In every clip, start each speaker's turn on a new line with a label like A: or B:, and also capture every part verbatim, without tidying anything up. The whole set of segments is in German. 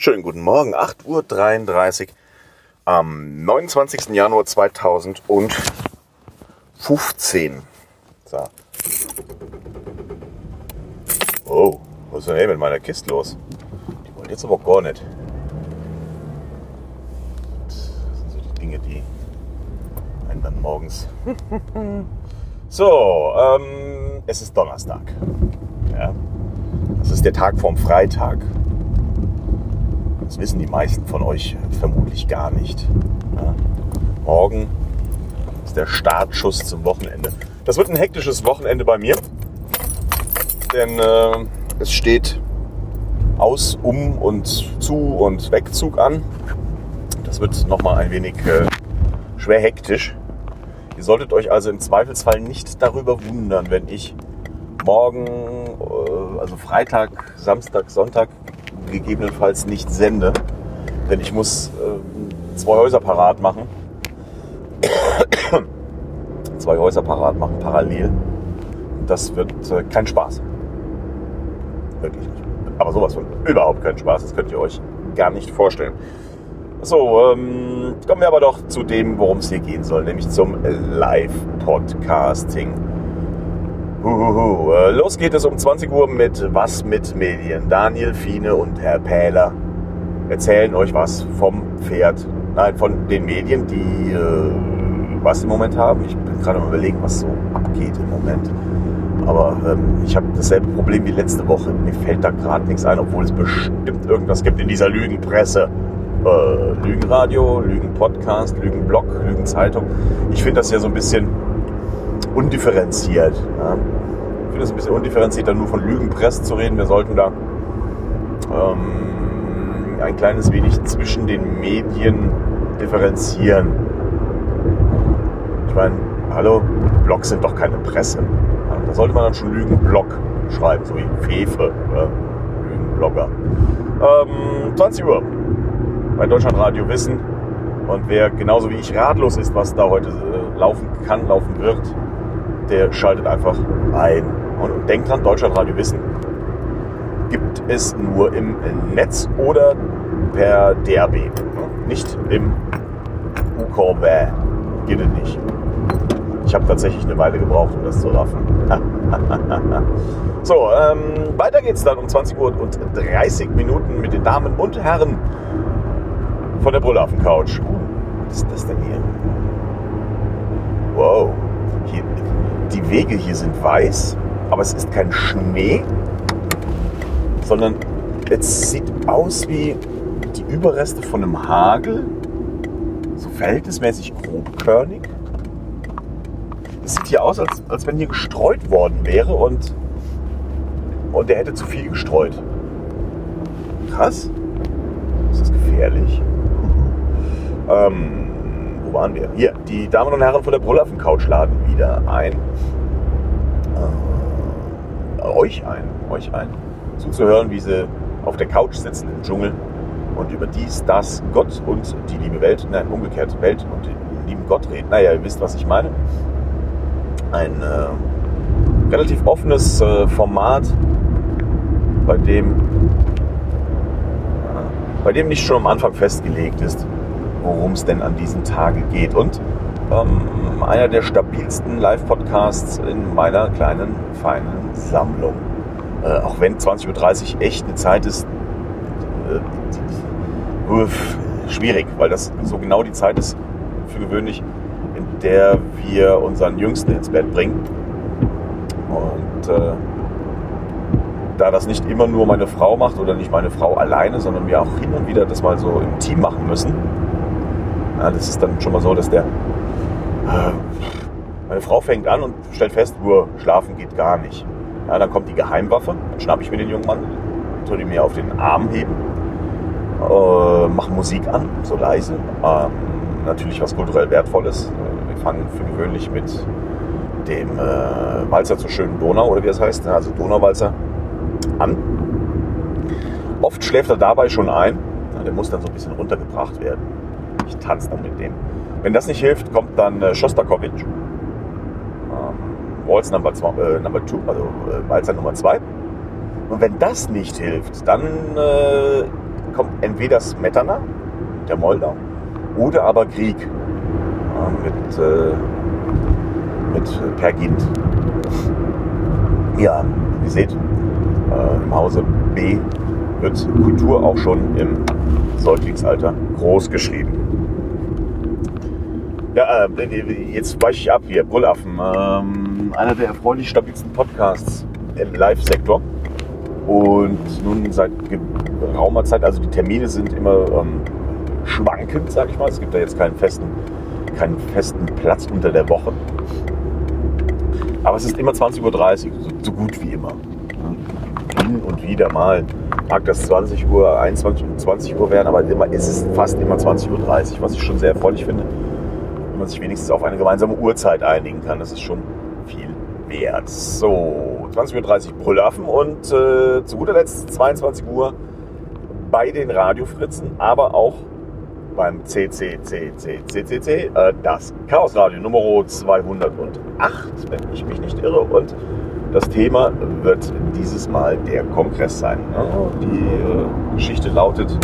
A: Schönen guten Morgen, acht Uhr dreiunddreißig am neunundzwanzigsten Januar zweitausendfünfzehn. So. Oh, was ist denn hier mit meiner Kiste los? Die wollen jetzt aber gar nicht. Das sind so die Dinge, die einen dann morgens... So, ähm, es ist Donnerstag. Ja, das ist der Tag vorm Freitag. Das wissen die meisten von euch vermutlich gar nicht. Ja, morgen ist der Startschuss zum Wochenende. Das wird ein hektisches Wochenende bei mir, denn äh, es steht Aus-, Um- und Zu- und Wegzug an. Das wird nochmal ein wenig äh, schwer hektisch. Ihr solltet euch also im Zweifelsfall nicht darüber wundern, wenn ich morgen, äh, also Freitag, Samstag, Sonntag, gegebenenfalls nicht sende, denn ich muss äh, zwei Häuser parat machen. zwei Häuser parat machen, parallel. Das wird äh, kein Spaß. Wirklich nicht. Aber sowas von überhaupt kein Spaß. Das könnt ihr euch gar nicht vorstellen. So, ähm, kommen wir aber doch zu dem, worum es hier gehen soll, nämlich zum Live-Podcasting. Huhuhu. Los geht es um zwanzig Uhr mit Was mit Medien. Daniel, Fine und Herr Pähler erzählen euch was vom Pferd, nein, von den Medien, die äh, was im Moment haben. Ich bin gerade mal überlegen, was so abgeht im Moment. Aber ähm, ich habe dasselbe Problem wie letzte Woche. Mir fällt da gerade nichts ein, obwohl es bestimmt irgendwas gibt in dieser Lügenpresse. Äh, Lügenradio, Lügenpodcast, Lügenblog, Lügenzeitung. Ich finde das ja so ein bisschen undifferenziert. Ja. Ich finde es ein bisschen undifferenziert, dann nur von Lügenpresse zu reden. Wir sollten da ähm, ein kleines wenig zwischen den Medien differenzieren. Ich meine, hallo, Blogs sind doch keine Presse. Ja, da sollte man dann schon Lügenblog schreiben, so wie Fefe, ja, Lügenblogger. Ähm, zwanzig Uhr bei Deutschlandradio Wissen. Und wer genauso wie ich ratlos ist, was da heute äh, laufen kann, laufen wird, der schaltet einfach ein. Und, und denkt dran, Deutschlandradio Wissen gibt es nur im Netz oder per D A B. Nicht im U K W. Geht es nicht. Ich habe tatsächlich eine Weile gebraucht, um das zu raffen. So, ähm, weiter geht's dann um zwanzig Uhr und dreißig Minuten mit den Damen und Herren von der Brüllaffen-Couch. Uh, was ist das denn hier? Wow. Hier, die Wege hier sind weiß, aber es ist kein Schnee, sondern es sieht aus wie die Überreste von einem Hagel, so verhältnismäßig grobkörnig. Es sieht hier aus, als, als wenn hier gestreut worden wäre und, und der hätte zu viel gestreut. Krass. Ist das gefährlich? Ähm, wo waren wir? Hier, die Damen und Herren von der Brüllaffen-Couch laden wieder ein. Äh, euch ein, euch ein. Zuzuhören, wie sie auf der Couch sitzen im Dschungel und über dies, das, Gott und die liebe Welt, nein, umgekehrt, Welt und den lieben Gott reden. Naja, ihr wisst, was ich meine. Ein äh, relativ offenes äh, Format, bei dem, äh, bei dem nicht schon am Anfang festgelegt ist, worum es denn an diesem Tage geht. Und ähm, einer der stabilsten Live-Podcasts in meiner kleinen, feinen Sammlung. Äh, auch wenn zwanzig Uhr dreißig echt eine Zeit ist, äh, uff, schwierig, weil das so genau die Zeit ist für gewöhnlich, in der wir unseren Jüngsten ins Bett bringen. Und äh, da das nicht immer nur meine Frau macht oder nicht meine Frau alleine, sondern wir auch hin und wieder das mal so im Team machen müssen, ja, das ist dann schon mal so, dass der äh, meine Frau fängt an und stellt fest, nur schlafen geht gar nicht. Ja, dann kommt die Geheimwaffe, dann schnappe ich mir den jungen Mann, tue ihn mir auf den Arm heben, äh, mache Musik an, so leise, äh, natürlich was kulturell Wertvolles. Wir fangen für gewöhnlich mit dem äh, Walzer zur schönen Donau, oder wie das heißt, also Donauwalzer, an. Oft schläft er dabei schon ein, ja, der muss dann so ein bisschen runtergebracht werden. Ich tanze dann mit dem. Wenn das nicht hilft, kommt dann äh, Schostakowitsch, ähm, Waltz Number zwei, äh, Number two, also äh, Walzer Nummer zwei. Und wenn das nicht hilft, dann äh, kommt entweder Smetana, der Moldau, oder aber Krieg ja, mit, äh, mit Per Gynt. Ja, ihr seht, äh, im Hause B wird Kultur auch schon im Säuglingsalter groß geschrieben. Ja, äh, jetzt weiche ich ab hier, Brüllaffen. Ähm, einer der erfreulich stabilsten Podcasts im Live-Sektor. Und nun seit geraumer Zeit, also die Termine sind immer ähm, schwankend, sag ich mal. Es gibt da jetzt keinen festen, keinen festen Platz unter der Woche. Aber es ist immer zwanzig Uhr dreißig, so, so gut wie immer. Hin und wieder mal mag das zwanzig Uhr, einundzwanzig und zwanzig Uhr werden, aber immer ist es fast immer zwanzig Uhr dreißig, was ich schon sehr erfreulich finde. Wenn man sich wenigstens auf eine gemeinsame Uhrzeit einigen kann, das ist schon viel wert. So, zwanzig Uhr dreißig Brüllaffen und äh, zu guter Letzt zweiundzwanzig Uhr bei den Radiofritzen, aber auch beim C C C C C C C, äh, das Chaosradio Nummer zweihundertacht, wenn ich mich nicht irre. Und das Thema wird dieses Mal der Kongress sein. Die äh, Geschichte lautet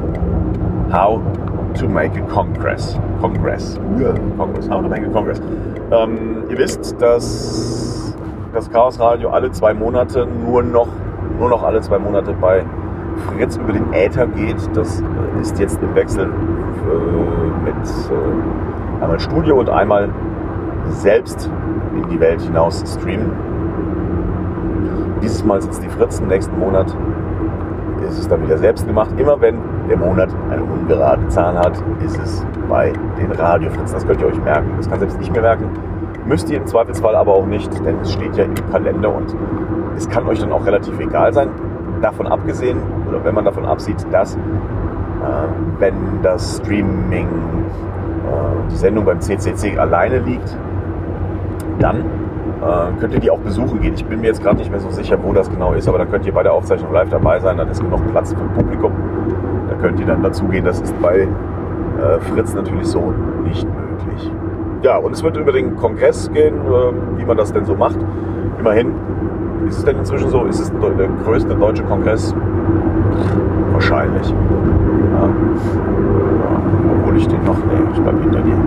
A: How to make a Congress. Congress. Ja, Congress. How to make a Congress. Ähm, ihr wisst, dass das Chaosradio alle zwei Monate nur noch, nur noch alle zwei Monate bei Fritz über den Äther geht. Das ist jetzt im Wechsel äh, mit äh, einmal Studio und einmal selbst in die Welt hinaus streamen. Dieses Mal sitzt die Fritz, im nächsten Monat ist es dann wieder selbst gemacht. Immer wenn der Monat eine ungerade Zahl hat, ist es bei den Radiofritzen. Das könnt ihr euch merken. Das kann selbst ich mir merken. Müsst ihr im Zweifelsfall aber auch nicht, denn es steht ja im Kalender und es kann euch dann auch relativ egal sein. Davon abgesehen, oder wenn man davon absieht, dass äh, wenn das Streaming, äh, die Sendung beim C C C alleine liegt, dann äh, könnt ihr die auch besuchen gehen. Ich bin mir jetzt gerade nicht mehr so sicher, wo das genau ist, aber da könnt ihr bei der Aufzeichnung live dabei sein, dann ist genug Platz für Publikum. Da könnt ihr dann dazugehen. Das ist bei äh, Fritz natürlich so nicht möglich. Ja, und es wird über den Kongress gehen, äh, wie man das denn so macht. Immerhin, ist es denn inzwischen so? Ist es der größte deutsche Kongress? Wahrscheinlich. Ja. Wo hole ich den noch? Nee, ich bleib hinter dir.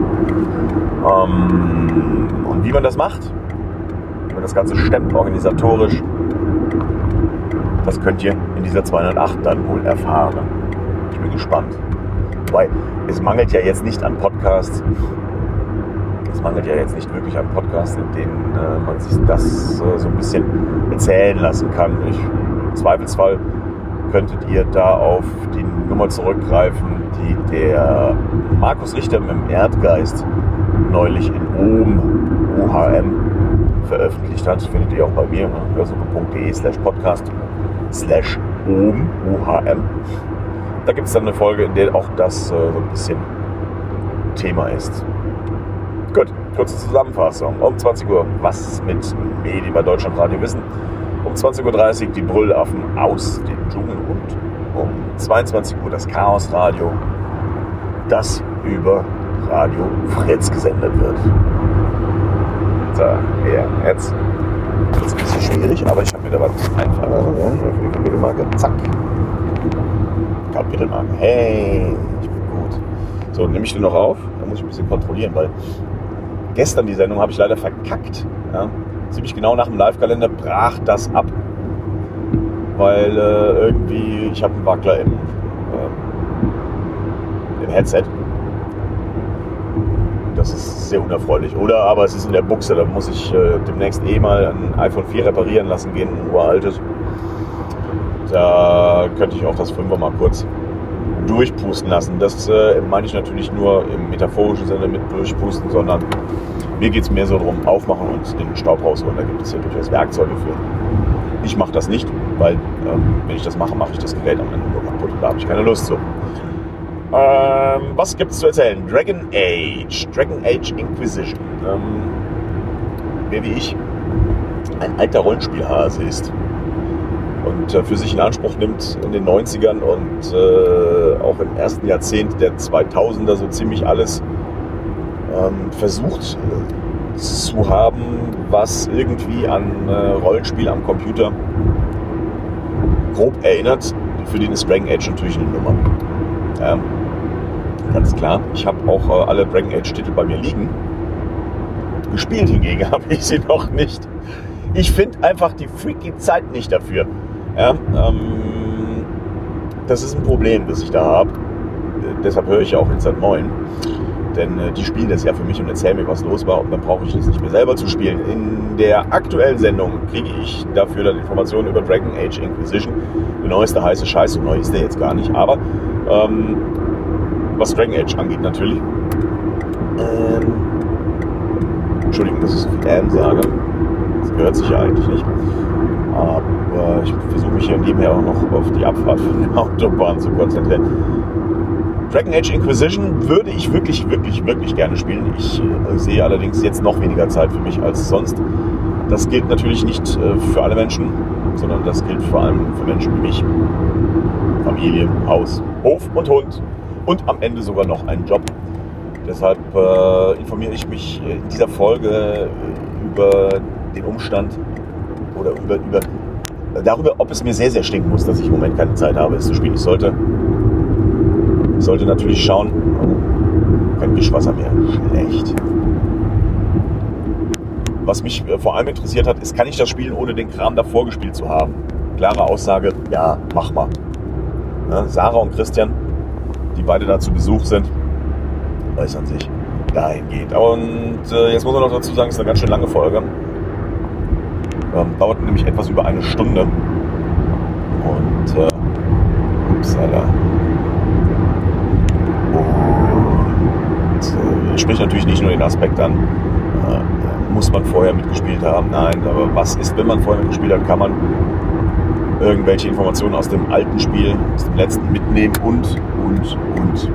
A: Ähm, und wie man das macht, wie man das Ganze stemmt, organisatorisch, das könnt ihr in dieser zweihundertacht dann wohl erfahren. Ich bin gespannt. Weil es mangelt ja jetzt nicht an Podcasts. Es mangelt ja jetzt nicht wirklich an Podcasts, in denen äh, man sich das äh, so ein bisschen erzählen lassen kann. Ich, im Zweifelsfall könntet ihr da auf die Nummer zurückgreifen, die der Markus Richter mit dem Erdgeist neulich in Ohm, O H M, veröffentlicht hat. Das findet ihr auch bei mir, ne? hörsuppe.de slash podcast slash Ohm, O H M. Da gibt es dann eine Folge, in der auch das äh, so ein bisschen Thema ist. Gut, kurze Zusammenfassung. Um zwanzig Uhr, was mit Medien bei Deutschlandradio wissen. Um zwanzig Uhr dreißig die Brüllaffen aus dem Dschungel und um zweiundzwanzig Uhr das Chaosradio, das über Radio Fritz gesendet wird. So, ja, jetzt wird es ein bisschen schwierig, aber ich habe mir da was einfallen lassen. Ja, für die Kapitelmarke, zack. Kapitelmarke, hey, ich bin gut. So, nehme ich den noch auf? Da muss ich ein bisschen kontrollieren, weil gestern die Sendung habe ich leider verkackt. Ja. Ziemlich genau nach dem Live-Kalender brach das ab, weil äh, irgendwie, ich habe einen Wackler im, äh, im Headset. Das ist sehr unerfreulich. Oder aber es ist in der Buchse, da muss ich äh, demnächst eh mal ein iPhone vier reparieren lassen gehen, ein uraltes. Da könnte ich auch das fünfer mal kurz durchpusten lassen. Das äh, meine ich natürlich nur im metaphorischen Sinne mit durchpusten, sondern mir geht es mehr so darum, aufmachen und den Staub rausholen. Da gibt es ja durchaus Werkzeuge für. Ich mache das nicht, weil ähm, wenn ich das mache, mache ich das Gerät am Ende nur kaputt. Da habe ich keine Lust zu. Ähm, was gibt es zu erzählen? Dragon Age. Dragon Age Inquisition. Ähm, wer wie ich ein alter Rollenspielhase ist und äh, für sich in Anspruch nimmt, in den neunzigern und äh, auch im ersten Jahrzehnt der zweitausender so ziemlich alles ähm, versucht äh, zu haben, was irgendwie an äh, Rollenspiel am Computer grob erinnert. für den ist Dragon Age natürlich eine Nummer. Ja, ganz klar. Ich habe auch äh, alle Dragon Age Titel bei mir liegen. Gespielt hingegen habe ich sie noch nicht. Ich finde einfach die freaky Zeit nicht dafür. Ja, ähm, das ist ein Problem, das ich da habe. Deshalb höre ich ja auch Insert Moin. Denn äh, die spielen das ja für mich und erzählen mir, was los war. Und dann brauche ich das nicht mehr selber zu spielen. In der aktuellen Sendung kriege ich dafür dann Informationen über Dragon Age Inquisition. Der neueste heiße Scheiß. So neu ist der jetzt gar nicht. Aber ähm, was Dragon Age angeht natürlich. Ähm, Entschuldigung, dass ich so viel ähm sage. Das gehört sich ja eigentlich nicht. Aber ich versuche mich hier nebenher auch noch auf die Abfahrt von der Autobahn zu konzentrieren. Dragon Age Inquisition würde ich wirklich, wirklich, wirklich gerne spielen. Ich äh, sehe allerdings jetzt noch weniger Zeit für mich als sonst. Das gilt natürlich nicht äh, für alle Menschen, sondern das gilt vor allem für Menschen wie mich. Familie, Haus, Hof und Hund und am Ende sogar noch einen Job. Deshalb äh, informiere ich mich in dieser Folge äh, über den Umstand oder über, über darüber, ob es mir sehr, sehr stinken muss, dass ich im Moment keine Zeit habe, es zu spielen. Ich sollte Ich sollte natürlich schauen, oh, kein Wischwasser mehr, schlecht. Was mich vor allem interessiert hat, ist, kann ich das spielen, ohne den Kram davor gespielt zu haben? Klare Aussage, ja, mach mal. Ja, Sarah und Christian, die beide da zu Besuch sind, äußern sich dahingehend. Und äh, jetzt muss man noch dazu sagen, es ist eine ganz schön lange Folge. Ähm, dauert nämlich etwas über eine Stunde. Und, äh, upsala. Und äh, spricht natürlich nicht nur den Aspekt an, äh, muss man vorher mitgespielt haben. Nein, aber was ist, wenn man vorher mitgespielt hat, kann man irgendwelche Informationen aus dem alten Spiel, aus dem letzten mitnehmen und, und, und.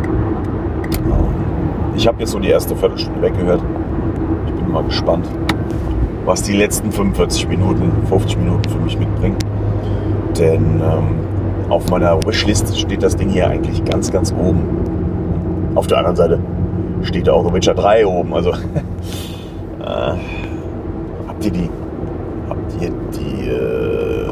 A: Ich habe jetzt so die erste Viertelstunde weggehört. Ich bin mal gespannt, was die letzten fünfundvierzig Minuten, fünfzig Minuten für mich mitbringen. Denn ähm, auf meiner Wishlist steht das Ding hier eigentlich ganz, ganz oben. Auf der anderen Seite steht auch The Witcher drei oben. Also äh, habt ihr die, habt ihr die, äh,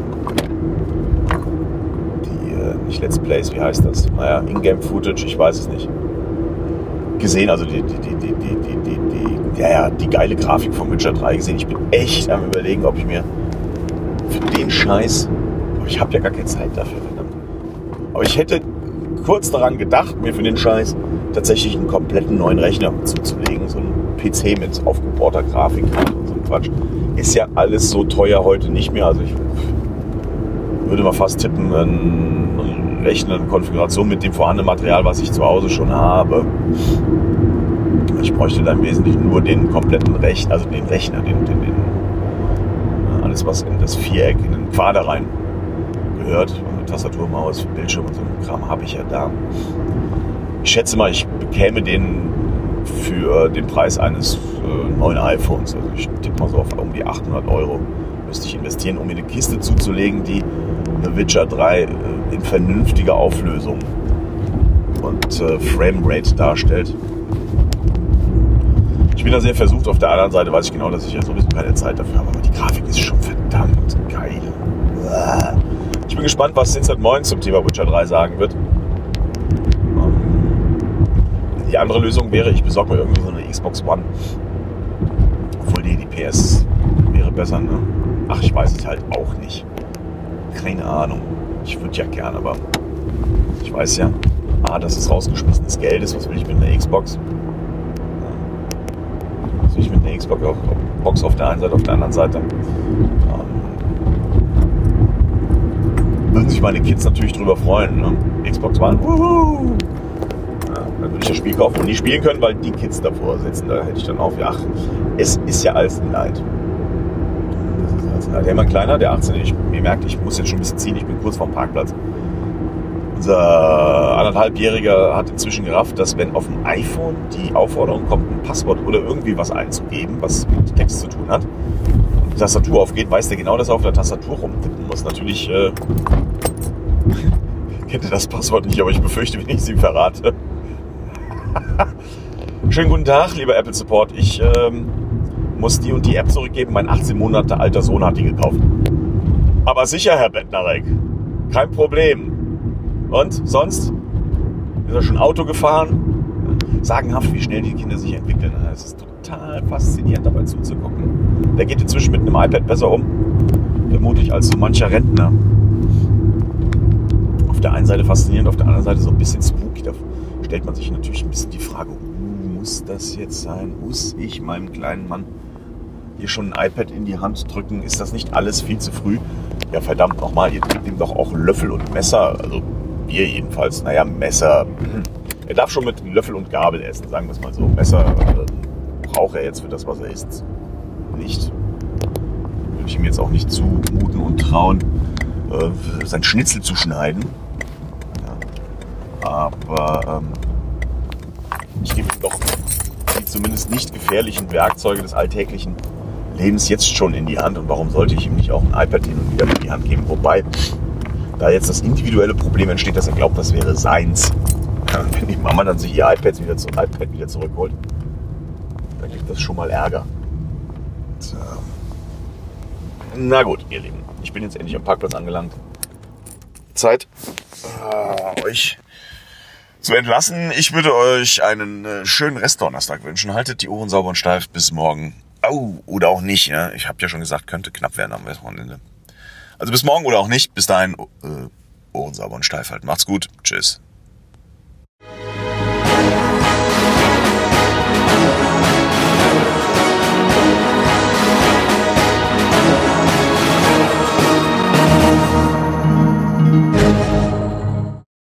A: die äh, nicht Let's Plays, wie heißt das? Naja, Ingame-Footage, ich weiß es nicht. Gesehen, also die, die, die, die, die, die, die, ja, ja, die geile Grafik von Witcher drei gesehen. Ich bin echt am Überlegen, ob ich mir für den Scheiß, aber ich habe ja gar keine Zeit dafür, verdammt. Aber ich hätte kurz daran gedacht, mir für den Scheiß tatsächlich einen kompletten neuen Rechner zuzulegen, so einen P C mit aufgebohrter Grafikkarte und so ein Quatsch. Ist ja alles so teuer heute nicht mehr, also ich würde mal fast tippen, einen Rechner, eine Konfiguration mit dem vorhandenen Material, was ich zu Hause schon habe. Ich bräuchte dann im Wesentlichen nur den kompletten Rechner, also den Rechner, den, den, den, alles was in das Viereck, in den Quader rein gehört. Tastatur, Maus, Bildschirm und so ein Kram habe ich ja da. Ich schätze mal, ich bekäme den für den Preis eines äh, neuen iPhones. Also ich tippe mal so auf um die achthundert Euro müsste ich investieren, um mir eine Kiste zuzulegen, die The Witcher drei äh, in vernünftiger Auflösung und äh, Framerate darstellt. Ich bin da sehr versucht. Auf der anderen Seite weiß ich genau, dass ich ja sowieso keine Zeit dafür habe. Aber die Grafik ist schon verdammt geil. Ich bin gespannt, was Insert Moin zum Thema Witcher drei sagen wird. Die andere Lösung wäre, ich besorge mir irgendwie so eine Xbox One. Obwohl die, die P S wäre besser, ne? Ach, ich weiß es halt auch nicht. Keine Ahnung. Ich würde ja gern, aber ich weiß ja, ah, dass es rausgeschmissenes Geld ist. Was will ich mit einer Xbox? Was will ich mit einer Xbox auf, Box auf der einen Seite, auf der anderen Seite? Ähm, würden sich meine Kids natürlich drüber freuen, ne? Xbox One. Wuhu! Ja, dann würde ich das Spiel kaufen und nie spielen können, weil die Kids davor sitzen. Da hätte ich dann auf, ja, ach, es ist ja alles ein Leid. Der Hermann Kleiner, der achtzehn, ich, ihr merkt, ich muss jetzt schon ein bisschen ziehen, ich bin kurz vorm Parkplatz. Unser anderthalbjähriger hat inzwischen gerafft, dass wenn auf dem iPhone die Aufforderung kommt, ein Passwort oder irgendwie was einzugeben, was mit Text zu tun hat, und die Tastatur aufgeht, weiß der genau, dass er auf der Tastatur rumtippen muss. Natürlich äh, kennt er das Passwort nicht, aber ich befürchte, wenn ich es ihm verrate. Schönen guten Tag, lieber Apple Support. Ich ähm, muss die und die App zurückgeben. Mein achtzehn Monate alter Sohn hat die gekauft. Aber sicher, Herr Bettnarek. kein Problem. Und sonst? Ist er schon Auto gefahren? Sagenhaft, wie schnell die Kinder sich entwickeln. Es ist total faszinierend, dabei zuzugucken. Der geht inzwischen mit einem iPad besser um, vermutlich als so mancher Rentner. Auf der einen Seite faszinierend, auf der anderen Seite so ein bisschen spooky. Da stellt man sich natürlich ein bisschen die Frage, muss das jetzt sein? Muss ich meinem kleinen Mann hier schon ein iPad in die Hand drücken? Ist das nicht alles viel zu früh? Ja, verdammt nochmal, ihr gebt ihm doch auch Löffel und Messer. Also wir jedenfalls. Naja, Messer. Er darf schon mit Löffel und Gabel essen, sagen wir es mal so. Messer äh, braucht er jetzt für das, was er isst, nicht. Würde ich ihm jetzt auch nicht zumuten und trauen, äh, sein Schnitzel zu schneiden. Ja. Aber ähm, ich gebe ihm doch die zumindest nicht gefährlichen Werkzeuge des alltäglichen Lebens jetzt schon in die Hand. Und warum sollte ich ihm nicht auch ein iPad hin und wieder in die Hand geben? Wobei, da jetzt das individuelle Problem entsteht, dass er glaubt, das wäre seins. Ja, wenn die Mama dann sich ihr iPad wieder, zu, iPad wieder zurückholt, dann gibt das schon mal Ärger. Und, äh, na gut, ihr Lieben, ich bin jetzt endlich am Parkplatz angelangt. Zeit, äh, euch zu entlassen. Ich würde euch einen äh, schönen Restdonnerstag wünschen. Haltet die Ohren sauber und steif bis morgen. Oh, oder auch nicht. Ja? Ich habe ja schon gesagt, könnte knapp werden am Wochenende. Also bis morgen oder auch nicht. Bis dahin, äh, Ohren sauber und steif halten. Macht's gut. Tschüss.